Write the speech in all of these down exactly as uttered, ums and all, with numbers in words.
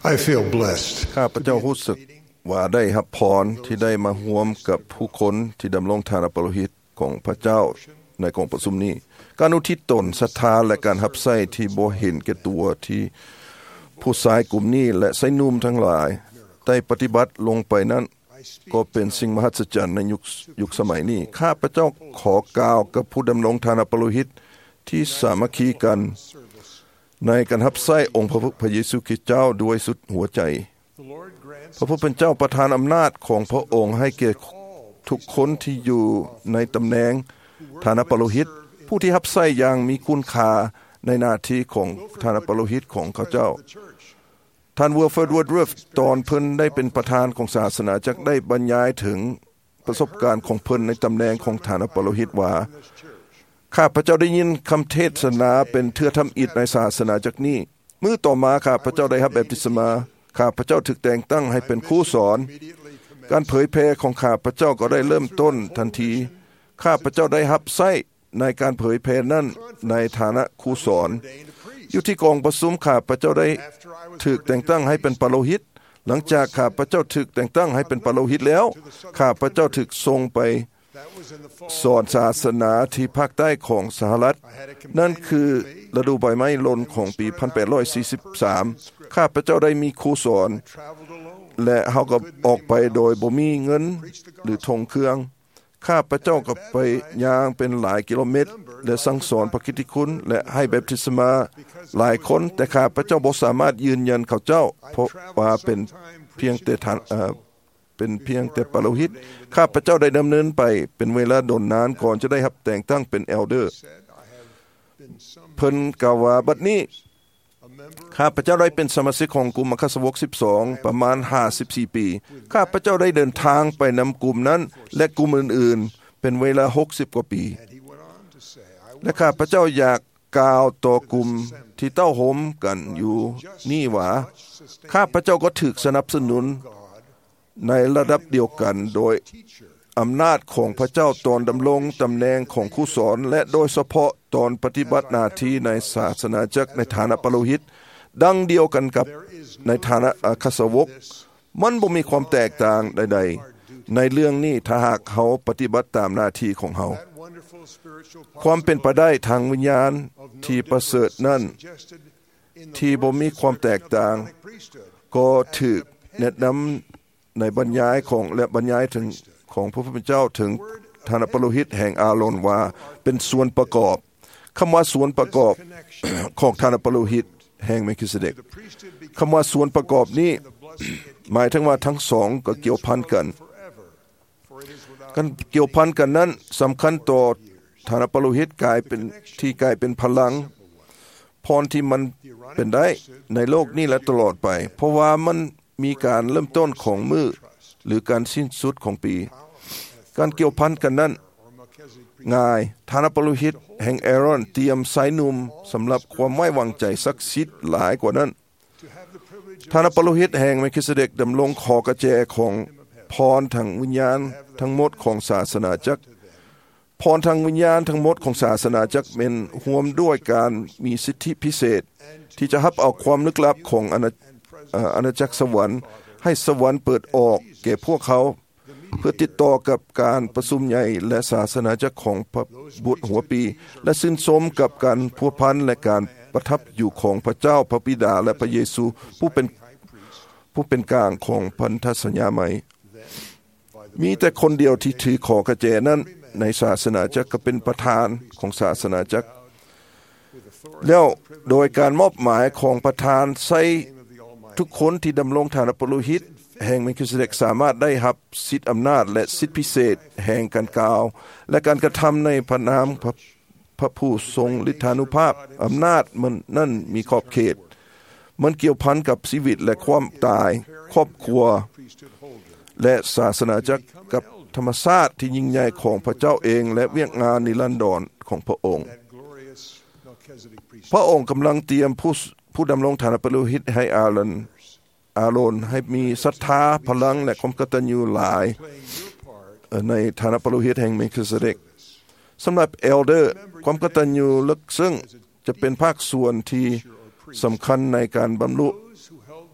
I feel blessed ข้าพเจ้ารู้สึกว่าได้รับพรที่ได้มาร่วมกับผู้คนที่ดำรงฐานะปรหิตของพระเจ้าในกองประชุมนี้การอุทิศตนศรัทธาและการรับใช้ที่บ่เห็นแก่ตัวที่ผู้ชายกลุ่มนี้และชายหนุ่มทั้งหลายได้ปฏิบัติลงไปนั้นก็เป็นสิ่งมหัศจรรย์ในยุคยุคสมัยนี้ข้าพเจ้าขอกล่าวกับผู้ดำรงฐานะปรหิตที่สามัคคีกันในการรับใช้องค์พระเยซูคริสต์เจ้าด้วยสุดหัวใจพระผู้เป็นเจ้าประทานอำนาจของพระองค์ให้แก่ทุกคนที่อยู่ในตำแหน่งฐานะปรหิตผู้ที่รับใช้อย่างมีคุณค่าในหน้าที่ของฐานะปรหิตของเขาเจ้าท่านวิลเฟิร์ด วูดรูฟตอนเพิ่นได้เป็นประธานของศาสนาจักรได้บรรยายถึงประสบการณ์ของเพิ่นในตำแหน่งของฐานะปรหิตว่าข้าพเจ้าได้ยินคำเทศนาเป็นเทื่อทำอิฐในศาสนาจักรนี้มื้อต่อมาข้าพเจ้าได้รับแบปติศมาข้าพเจ้าถูกแต่งตั้งให้เป็นครูสอนการเผยแพร่ของข้าพเจ้าก็ได้เริ่มต้นทันทีข้าพเจ้าได้รับใช้ในการเผยแพร่นั้นในฐานะครูสอนอยู่ที่กองประชุมข้าพเจ้าได้ถูกแต่งตั้งให้เป็นปาโลหิตหลังจากข้าพเจ้าถูกแต่งตั้งให้เป็นปาโลหิตแล้วข้าพเจ้าถูกส่งไปสอนศาสนาที่ภาคใต้ของสหรัฐนั่นคือฤดูใบไม้หล่นของปีหนึ่งพันแปดร้อยสี่สิบสามข้าพเจ้าได้มีครูสอนและเฮาก็ออกไปโดยบ่มีเงินหรือธงเครื่องข้าพเจ้าก็ไปย่างเป็นหลายกิโลเมตรและสั่งสอนพระคริสตคุณและให้แบปติศมาหลายคนแต่ข้าพเจ้าบ่สามารถยืนยันเขาเจ้าเพราะว่าเป็นเพียงแต่ทางเอ่อเป็นเพียงแต่ปาโลหิตข้าพเจ้าได้ดำเนินไปเป็นเวลาดนนานก่อนจะได้รับแต่งตั้งเป็นเอลเดอร์เพิ่นกล่าวว่าบัดนี้ข้าพเจ้าได้เป็นสมาชิกของกลุ่มมัคคสาวกสิบสองประมาณห้าสิบสี่ปีข้าพเจ้าได้เดินทางไปนำกลุ่มนั้นและกลุ่มอื่นๆเป็นเวลาหกสิบกว่าปีและข้าพเจ้าอยากกล่าวต่อกลุ่มที่เต้าโหมกันอยู่นี่ว่าข้าพเจ้าก็ถูกสนับสนุนในระดับเดียวกันโดยอำนาจของพระเจ้าตอนดำรงตำแหน่งของครูสอนและโดยเฉพาะตอนปฏิบัติหน้าที่ในศาสนาจักรในฐานะปาโลหิตดังเดียวกันกับในฐานะอัครสาวกมันบ่มีความแตกต่างใดๆในเรื่องนี้ถ้าหากเขาปฏิบัติตามหน้าที่ของเขาความเป็นไปได้ทางวิญญาณที่ประเสริฐนั้นที่บ่มีความแตกต่างก็ถูกแนะนำในบรรยายของและบรรยายถึงของพระผู้เป็นเจ้าถึงฐานะปาโลหิตแห่งอาโรนว่าเป็นส่วนประกอบคำว่าส่วนประกอบ ของฐานะปาโลหิตแห่งเมลคิเสเดกคำว่าส่วนประกอบนี้ หมายถึงว่าทั้งสองก็เกี่ยวพันกันกันเกี่ยวพันกันนั้นสำคัญต่อฐานะปาโลหิตกลายเป็นที่กลายเป็นพลังพรที่มันเป็นได้ในโลกนี้และตลอดไปเพราะว่ามันมีการเริ่มต้นของมื้อหรือการสิ้นสุดของปีการเกี่ยวพันกันนั้นง่ายฐานะปาโลหิตแห่งแอรอนเตรียมสายหนุ่มสำหรับความไว้วางใจศักดิ์สิทธิ์หลายกว่านั้นฐานะปาโลหิตแห่งเมลคิเสเดกดำรงคอกระแจของพรทางวิญญาณทั้งหมดของศาสนาจักรพรทางวิญญาณทั้งหมดของศาสนาจักรเป็นร่วมด้วยการมีสิทธิพิเศษที่จะรับเอาความลึกลับของอาณาจักรสวรรค์ให้สวรรค์เปิดออกแก่พวกเขาเพื่อติดต่อกับการประชุมใหญ่และศาสนาจักรของพระบุตรหัวปีและชื่นชมกับการพัวพันและการประทับอยู่ของพระเจ้าพระบิดาและพระเยซูผู้เป็นผู้เป็นกลางของพันธสัญญาใหม่มีแต่คนเดียวที่ถือขอกระแจนั้นในศาสนาจักรก็เป็นประธานของศาสนาจักรแล้วโดยการมอบหมายของประธานใส่ทุกคนที่ดำรงฐานะปาโลหิตแห่งเมลคิเสเดกสามารถได้รับสิทธิอำนาจและสิทธิพิเศษแห่งการกล่าวและการกระทำในพระนามพระพระผู้ทรงฤทธานุภาพอำนาจมันนั่นมีขอบเขตมันเกี่ยวพันกับชีวิตและความตายครอบครัวและศาสนาจักรกับธรรมชาติที่ยิ่งใหญ่ของพระเจ้าเองและเวียกงานนิรันดรของพระองค์พระองค์กำลังเตรียมผู้ผู้ดำรงฐานะปาโลหิตให้อาโรนอาโรนให้มีศรัทธาพลังและความกตัญญูหลายในฐานะปาโลหิตแห่งเมลคิเสเดกสำหรับเอลเดอร์ความกตัญญูลึกซึ้งจะเป็นภาคส่วนที่สำคัญในการบำรุ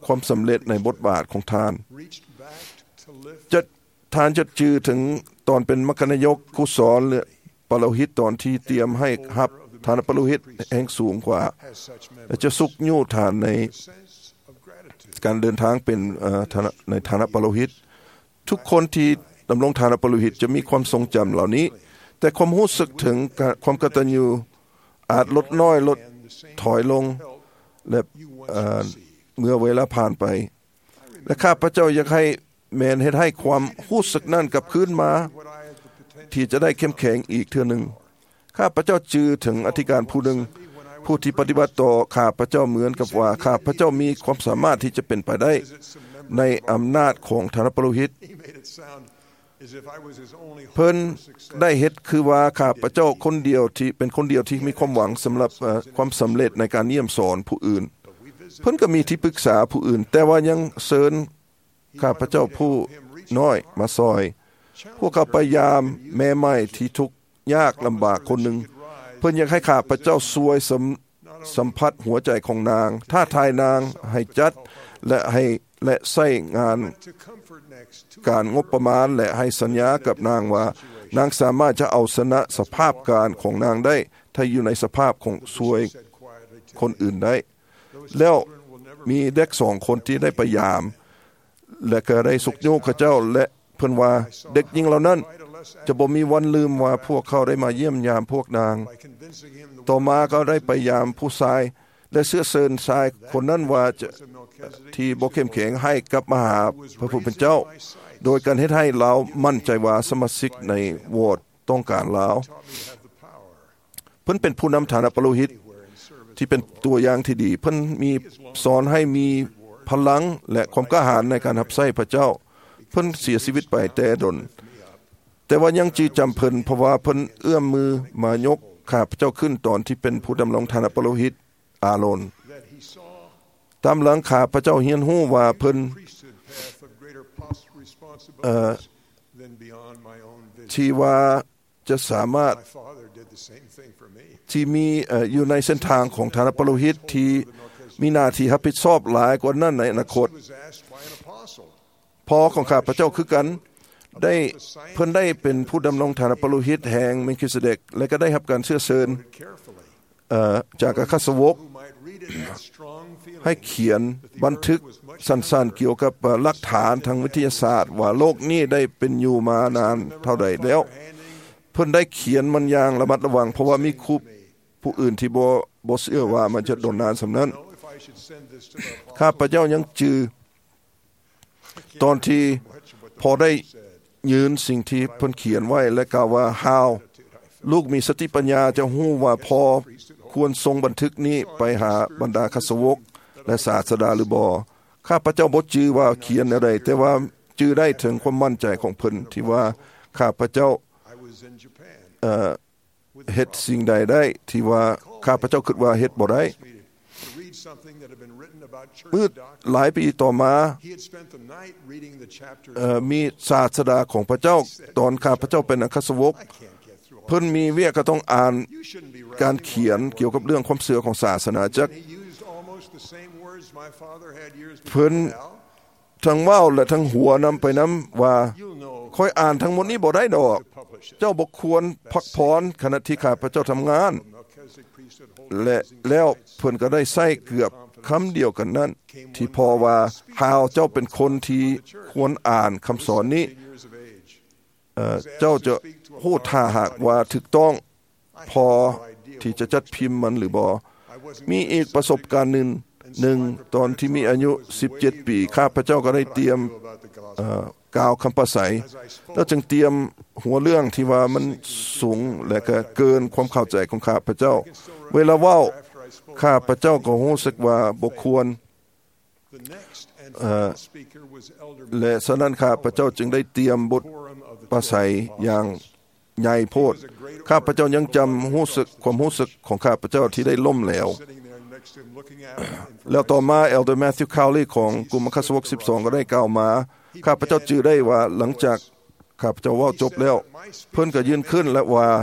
ความสำเร็จในบทบาทของท่านจะท่านจะจือถึงตอนเป็นมัคคณายกผู้สอนหรือปาโลหิตตอนที่เตรียมให้รับฐานปาโลหิตแห่งสูงกว่าและจะสุกยู่ฐานในการเดินทางเป็นในฐานะปาโลหิตทุกคนที่ดำรงฐานะปาโลหิตจะมีความทรงจำเหล่านี้แต่ความรู้สึกถึงความกตัญญูอาจลดน้อยลดถอยลงและเมื่อเวลาผ่านไปและข้าพเจ้าอยากให้แมนเฮ็ดให้ความรู้สึกนั่นกลับคืนมาที่จะได้เข้มแข็งอีกเทื่อหนึ่งข้าพเจ้าจือถึงอธิการผู้หนึ่งผู้ที่ปฏิบัติต่อข้าพเจ้าเหมือนกับว่าข้าพเจ้ามีความสามารถที่จะเป็นไปได้ในอำนาจของฐานะปาโลหิตเพิ่นได้เฮ็ดคือว่าข้าพเจ้าคนเดียวที่เป็นคนเดียวที่มีความหวังสำหรับความสำเร็จในการเยี่ยมสอนผู้อื่นเพิ่นก็มีที่ปรึกษาผู้อื่นแต่ว่ายังเชิญข้าพเจ้าผู้น้อยมาซอยพวกเขาพยายามแม่ใหม่ที่ทุกข์ยากลำบากคนหนึ่งเพิ่นอยากให้ข้าพเจ้าช่วยสัมสัมผัสหัวใจของนางท้าทายนางให้จัดและให้และใช้งานการงบประมาณและให้สัญญากับนางว่านางสามารถจะเอาชนะสภาพการของนางได้ถ้าอยู่ในสภาพของช่วยคนอื่นได้แล้วมีเด็กสองคนที่ได้พยายามและก็ได้สุขโยกข้าเจ้าและเพิ่นว่าเด็กหญิงเหล่านั้นจะบ่มีวันลืมว่าพวกเขาได้มาเยี่ยมยามพวกนางต่อมาก็ได้พยายามผู้ชายและเสื้อเชิญชายคนนั้นว่าจะที่บ่เข้มแข็งให้กลับมาหาพระผู้เป็นเจ้าโดยการเฮ็ดให้เรามั่นใจว่าสมาชิกในโหวตต้องการเราเพิ่นเป็นผู้นำฐานะปาโลหิตที่เป็นตัวอย่างที่ดีเพิ่นมีสอนให้มีพลังและความกล้าหาญในการรับใช้พระเจ้าเพิ่นเสียชีวิตไปแต่ดนแต่ว่ายังจือจำเพิ่นเพราะว่าเพิ่นเอื้อมมือมายกข้าพเจ้าขึ้นตอนที่เป็นผู้ดำรงฐานะปาโลหิตอาโรนตามหลังข้าพเจ้าเรียนรู้ว่าเพิ่นเอ่อที่ว่าจะสามารถที่มีเอ่ออยู่ในเส้นทางของฐานะปาโลหิตที่มีหน้าที่รับผิดชอบหลายกว่านั้นในอนาคตพ่อของข้าพเจ้าคือกันได้เพิ่นได้เป็นผู้ดำรงฐานะปาโลหิตแห่งเมลคิเสเดกและก็ได้รับการเชื้อเชิญเอ่อจากอัครสาวกให้เขียนบันทึกสั้นๆเกี่ยวกับหลักฐานทางวิทยาศาสตร์ว่าโลกนี้ได้เป็นอยู่มานานเท่าใดแล้วเพิ่นได้เขียนมันอย่างระมัดระวังเพราะว่ามีครูผู้อื่นที่บ่บ่เชื่อว่ามันจะโดนนานสำนั้นข้าพเจ้ายังจือตอนที่พอได้ยืนสิ่งที่เพิ่นเขียนไว้และกล่าวว่า how ลูกมีสติปัญญาจะฮู้ว่าพอควรส่งบันทึกนี้ไปหาบรรดาคสาวกและศาสดาหรือบ่ข้าพเจ้าบ่จือว่าเขียนอะไรแต่ว่าจือได้ถึงความมั่นใจของเพิ่นที่ว่าข้าพเจ้าเอ่อเฮ็ดสิ่งใดได้ที่ว่าข้าพเจ้าคิดว่าเฮ็ดบ่ได้เมื่อหลายปีต่อมาเอ่อมีศาสดาของพระเจ้าตอนข้าพเจ้าเป็นอัครสาวกเพิ่นมีเวียก็ต้องอ่านการเขียนเกี่ยวกับเรื่องความเชื่อของศาสนาจักรเพิ่นทั้งเว้าและทั้งหัวนำไปนำว่าค่อยอ่านทั้งหมดนี้บ่ได้ดอกเจ้าบ่ควรพักผ่อนขณะที่ข้าพเจ้าทำงานและแล้วเพิ่นก็ได้ใช้เกือบคำเดียวกันนั้นที่พอว่าหาวเจ้าเป็นคนที่ควรอ่านคำสอนนี้เอ่อเจ้าจะฮู้ถ้าหากว่าถูกต้องพอที่จะจัดพิมพ์มันหรือบ่มีอีกประสบการณ์หนึ่งหนึ่งตอนที่มีอายุสิบเจ็ดปีข้าพเจ้าก็ได้เตรียมเอ่อกล่าวคำประสัยแล้วจึงเตรียมหัวเรื่องที่ว่ามันสูงและก็เกินความเข้าใจของข้าพเจ้าเวลาเว้าข้าพเจ้าก็รู้สึกว่าบ่ควรเอ่อและฉะนั้นข้าพเจ้าจึงได้เตรียมบทประสัยอย่างใหญ่โพดข้าพเจ้ายังจำรู้สึกความรู้สึกของข้าพเจ้าที่ได้ล้มเหลวแล้วต่อมาเอลเดอร์แมทธิวคาวลีของกลุ่มอัครสาวกสิบสองก็ได้กล่าวมาข้าพเจ้าจื่อได้ว่าหลังจากข้าพเจ้าเว้าจบแล้วเพิ่นก็ยืนขึ้นและว่า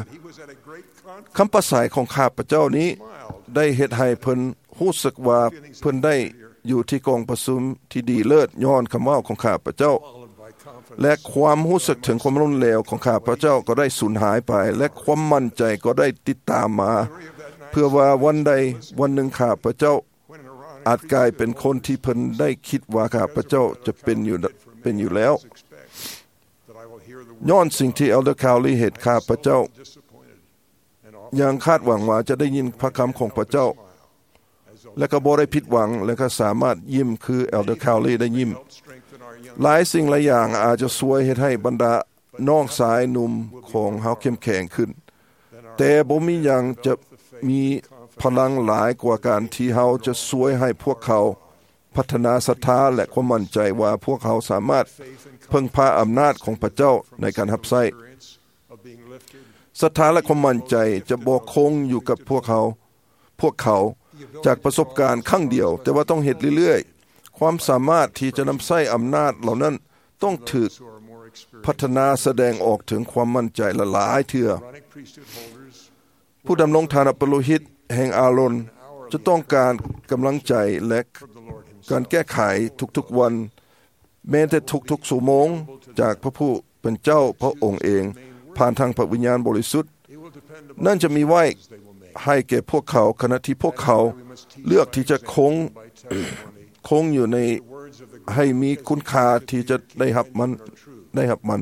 คำประสัยของข้าพเจ้านี้ได้เฮ็ดให้เพิ่นรู้สึกว่าเพิ่นได้อยู่ที่กองประชุมที่ดีเลิศย้อนคำเว้าของข้าพเจ้าและความรู้สึกถึงความล้มเหลวของข้าพเจ้าก็ได้สูญหายไปและความมั่นใจก็ได้ติดตามมาเพื่อว่าวันใดวันหนึ่งข้าพเจ้าอาจกลายเป็นคนที่เพิ่นได้คิดว่าข้าพเจ้าจะเป็นอยู่เป็นอยู่แล้วย้อนสิ่งที่เอลเดอร์คาวลีเหตุข้าพเจ้ายังคาดหวังว่าจะได้ยินพระคำของพระเจ้าและก็บ่ได้ผิดหวังและก็สามารถยิ้มคือเอลเดอร์คาวลีได้ยิ้มหลายสิ่งหลายอย่างอาจจะช่วยเฮ็ดให้บรรดาน้องสายหนุ่มของเฮาเข้มแข็งขึ้นแต่บ่มีหยังจะมีพลังหลายกว่าการที่เฮาจะช่วยให้พวกเขาพัฒนาศรัทธาและความมั่นใจว่าพวกเขาสามารถพึ่งพาอำนาจของพระเจ้าในการรับใช้ศรัทธาและความมั่นใจจะบ่คงอยู่กับพวกเขาพวกเขาจากประสบการณ์ครั้งเดียวแต่ว่าต้องเฮ็ดเรื่อยๆความสามารถที่จะนำใช้อำนาจเหล่านั้นต้องถูกพัฒนาแสดงออกถึงความมั่นใจหลายเทื่อผู้ดำรงฐานะปุโรหิตแห่งอาโรนจะต้องการกำลังใจและการแก้ไขทุกๆวันแม้แต่ทุกๆชั่วโมงจากพระผู้เป็นเจ้าพระองค์เองผ่านทางพระวิญญาณบริสุทธิ์นั่นจะมีไว้ให้แก่พวกเขาขณะที่พวกเขาเลือกที่จะคง คงอยู่ในให้มีคุณค่าที่จะได้รับมันได้รับมัน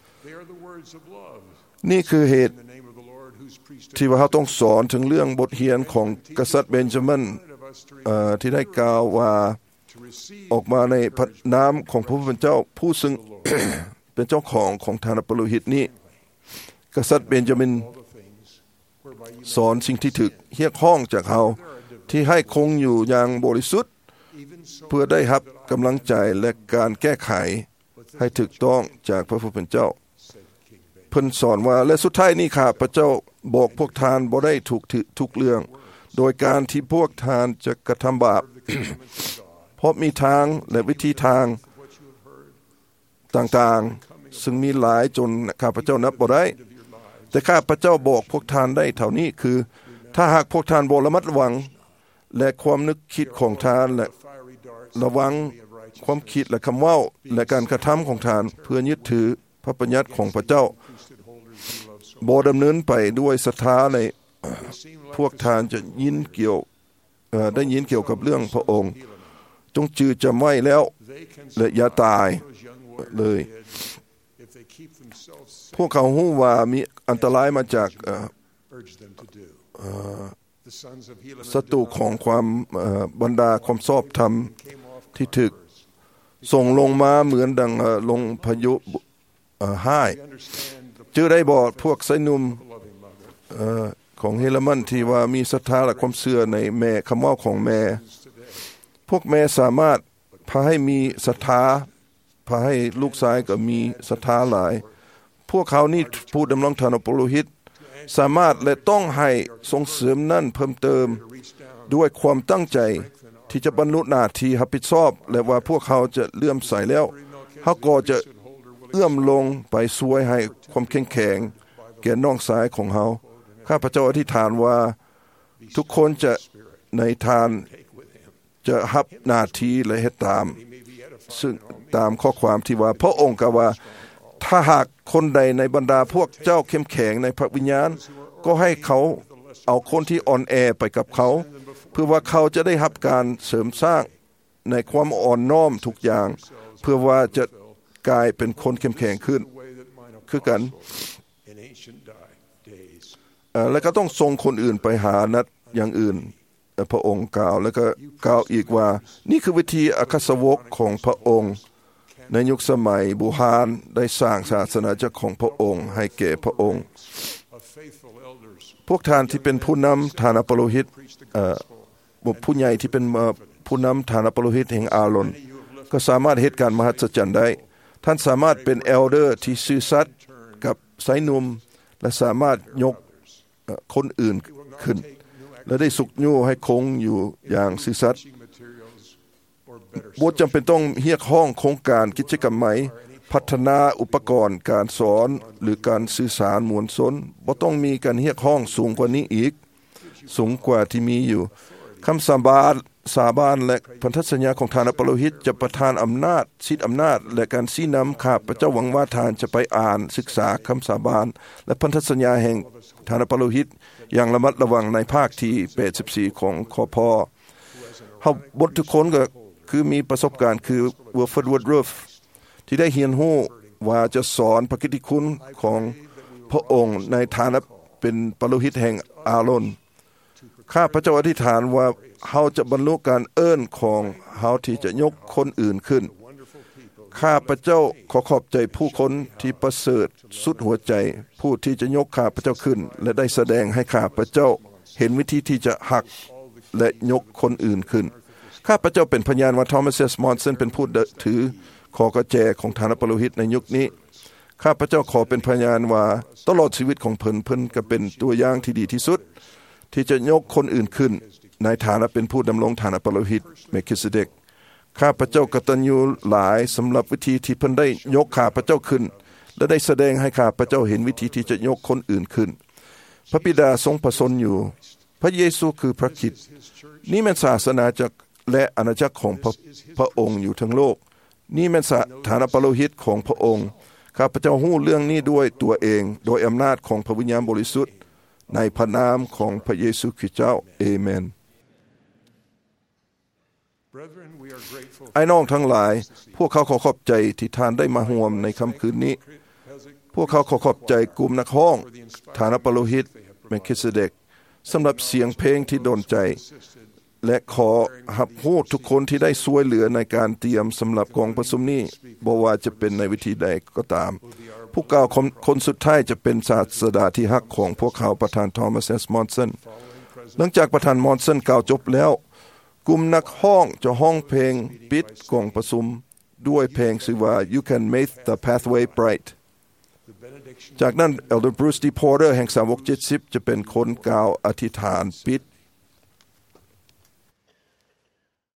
นี่คือเหตุที่ว่าเราต้องสอนถึงเรื่องบทเรียนของกษัตริย์เบนจามินที่ได้กล่าวว่าออกมาในพระนามของพระผู้เป็นเจ้าผู้ซึ่ง เป็นเจ้าของของฐานะปุโรหิตนี้กษัตริย์เบนจามินสอนสิ่งที่ถึกเรียกร้องจากเขาที่ให้คงอยู่อย่างบริสุทธิ์เพื่อได้รับกำลังใจและการแก้ไขให้ถูกต้องจากพระผู้เป็นเจ้าเพิ่นสอนว่าและสุดท้ายนี้ข้าพระเจ้าบอกพวกทานบ่ได้ถูกทุกเรื่องโดยการที่พวกทานจะกระทำบาป เพราะมีทางและวิธีทางต่างๆซึ่งมีหลายจนข้าพเจ้านับบ่ได้แต่ข้าพเจ้าบอกพวกทานได้เท่านี้คือถ้าหากพวกทานบ่ระมัดระวังและความนึกคิดของทานและระวังความคิดและคำเว้าและการกระทำของทานเพื่อยึดถือพระบัญญัติของพระเจ้าบ่ดำเนินไปด้วยศรัทธาในพวกทานจะยินเกี่ยวเอ่อได้ยินเกี่ยวกับเรื่องพระองค์จงจือจำไว้แล้วและอย่าตายเลยพวกเขารู้ว่ามีอันตรายมาจากเอ่อเอ่อศัตรูของความบรรดาความชอบธรรมที่ถึกส่งลงมาเหมือนดังลงพายุห้ายจื้อได้บ่พวกไสนุ่มของเฮเลมันที่ว่ามีศรัทธาและความเชื่อในแม่คำเว้าของแม่พวกแม่สามารถพาให้มีศรัทธาพาให้ลูกชายก็มีศรัทธาหลายพวกเขานี่ผู้ดำรงฐานะปุโรหิตสามารถและต้องให้ส่งเสริมนั่นเพิ่มเติมด้วยความตั้งใจที่จะบรรลุหน้าที่รับผิดชอบและว่าพวกเขาจะเลื่อมใสแล้วเขาก็จะเอื้อมลงไปช่วยให้ความเข้มแข็งแก่น้องสายของเขาข้าพเจ้าอธิษฐานว่าทุกคนจะในทานจะรับหน้าที่และเฮ็ดตามซึ่งตามข้อความที่ว่าพระองค์กล่าวว่าถ้าหากคนใดในบรรดาพวกเจ้าเข้มแข็งในพระวิญญาณก็ให้เขาเอาคนที่อ่อนแอไปกับเขาเพื่อว่าเขาจะได้รับการเสริมสร้างในความอ่อนน้อมทุกอย่างเพื่อว่าจะกลายเป็นคนเข้มแข็งขึ้นคือกันแล้วก็ต้องส่งคนอื่นไปหานัดอย่างอื่นพระองค์กล่าวแล้วก็กล่าวอีกว่านี่คือวิธีอัครสาวกของพระองค์ในยุคสมัยบูฮานได้สร้างศาสนาจักรของพระองค์ให้แก่พระองค์พวกท่านที่เป็นผู้นำฐานะปุโรหิตเอ่อผู้ใหญ่ที่เป็นผู้นำฐานะปุโรหิตแห่งอาโรนก็สามารถเหตุการณ์มหัศจรรย์ได้ท่านสามารถเป็นเอลเดอร์ที่ซื่อสัตย์กับสายหนุ่มและสามารถยกคนอื่นขึ้นและได้สุขยู่ให้คงอยู่อย่างซื่อสัตย์บ่จำเป็นต้องเรียกร้องโครงการกิจกรรมใหม่พัฒนาอุปกรณ์การสอนหรือการสื่อสารมวลชนบ่ต้องมีการเรียกร้องสูงกว่านี้อีกสูงกว่าที่มีอยู่คำสาบานสาบานและพันธสัญญาของทานอปโลหิตจะประทานอำนาจสิทธิอำนาจและการชี้นำข้าพเจ้าหวังว่าทานจะไปอ่านศึกษาคำสาบานและพันธสัญญาแห่งทานอปโลหิตอย่างระมัดระวังในภาคที่แปดสิบสี่ของคพเฮาบททุกคนก็คือมีประสบการณ์คือวอร์ฟวอร์ดรูฟที่ได้เรียนรู้ว่าจะสอนพระกิตติคุณของพระองค์ในฐานะเป็นปโลหิตแห่งอาโรนข้าพเจ้าอธิษฐานว่าเฮาจะบรรลุการเอิ้นของเฮาที่จะยกคนอื่นขึ้นข้าพเจ้าขอขอบใจผู้คนที่ประเสริฐสุดหัวใจผู้ที่จะยกข้าพเจ้าขึ้นและได้แสดงให้ข้าพเจ้าเห็นวิธีที่จะหักและยกคนอื่นขึ้นข้าพเจ้าเป็นพยานว่าทอมัส เอส มอนสันเป็นผู้ถือขอกระแจของฐานปโลหิตในยุคนี้ข้าพเจ้าขอเป็นพยานว่าตลอดชีวิตของเพิ่นเพิ่นก็เป็นตัวอย่างที่ดีที่สุดที่จะยกคนอื่นขึ้นในฐานะเป็นผู้ดำรงฐานปโลหิตเมคิเซเดกข้าพเจ้ากตัญญูหลายสำหรับวิธีที่เพิ่นได้ยกข้าพเจ้าขึ้นและได้แสดงให้ข้าพเจ้าเห็นวิธีที่จะยกคนอื่นขึ้นพระบิดาทรงประสนอยู่พระเยซูคือพระคริสต์นี่เป็นศาสนาจักรและอาณาจักรของพระพระองค์อยู่ทั้งโลกนี่เป็นฐานปโลหิตของพระองค์ข้าพเจ้าฮู้เรื่องนี้ด้วยตัวเองโดยอำนาจของพระวิญญาณบริสุทธิ์ในพระนามของพระเยซูคริสต์เจ้าเอเมนไอ้น้องทั้งหลายพวกเขาขอขอบใจที่ท่านได้มาร่วมในค่ำคืนนี้พวกเขาขอขอบใจกลุ่มนักร้องฐานปโลหิตเมคิเซเดกสำหรับเสียงเพลงที่โดนใจและขอรับรู้ทุกคนที่ได้ช่วยเหลือในการเตรียมสำหรับกองประชุมนี้บ่ว่าจะเป็นในวิธีใดก็ตามผู้กล่าวคนสุดท้ายจะเป็นศาสดาที่ฮักของพวกเขาประธานทอมัส เอส มอนสันหลังจากประธานมอนสันกล่าวจบแล้วกลุ่มนักร้องจะห้องเพลงปิดกองประชุมด้วยเพลงชื่อว่า You Can Make the Pathway Bright จากนั้น Elder Bruce D. Porter แห่งสาวกเจ็ดสิบจะเป็นคนกล่าวอธิษฐานปิด